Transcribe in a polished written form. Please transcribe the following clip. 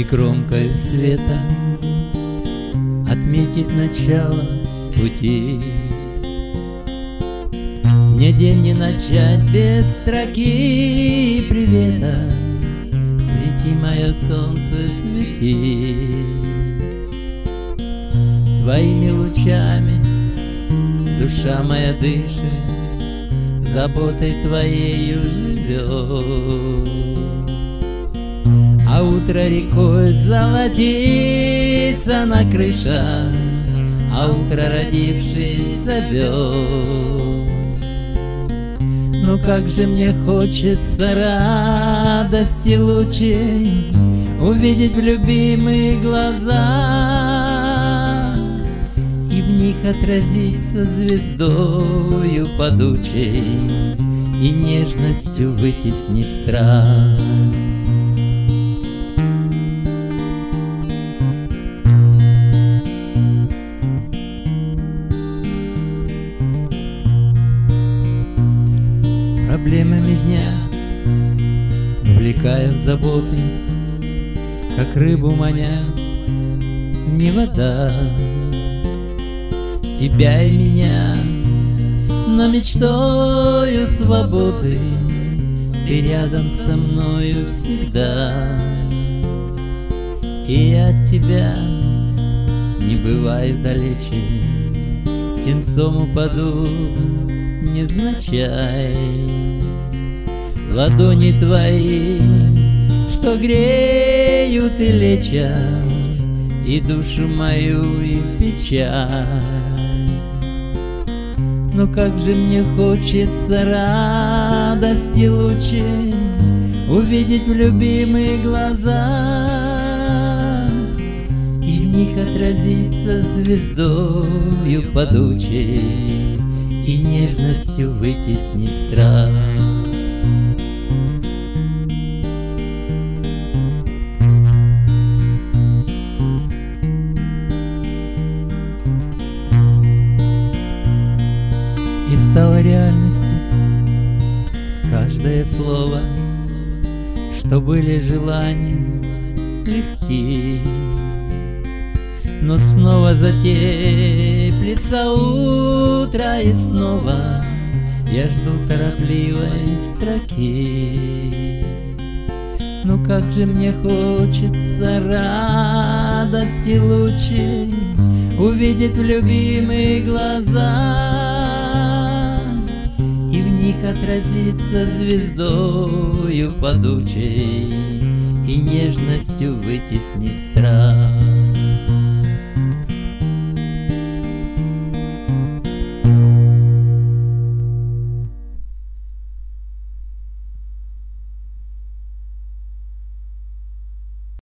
кромкою света отметить начало пути. Мне день не начать без строки привета. Свети, мое солнце, свети. Твоими лучами душа моя дышит, заботой твоею живет. А утро рекой золотится на крышах, а утро, родившись, зовет. Ну как же мне хочется радости лучей увидеть в любимые глаза и в них отразиться звездою падучей и нежностью вытеснить страх. Проблемами дня увлекая в заботы, как рыбу маня не вода. Тебя и меня, но мечтою свободы ты рядом со мною всегда. И от тебя не бываю далече, тенцом упаду невзначай. Ладони твои, что греют и лечат и душу мою, и печаль. Но как же мне хочется радости лучей увидеть в любимые глаза и в них отразиться звездою падучей и нежностью вытеснить страх. И стало реальностью каждое слово, что были желания легки. Но снова затеплится утро, и снова я жду торопливой строки. Ну как же мне хочется радости лучей увидеть в любимые глаза и в них отразиться звездою падучей и нежностью вытеснить страх.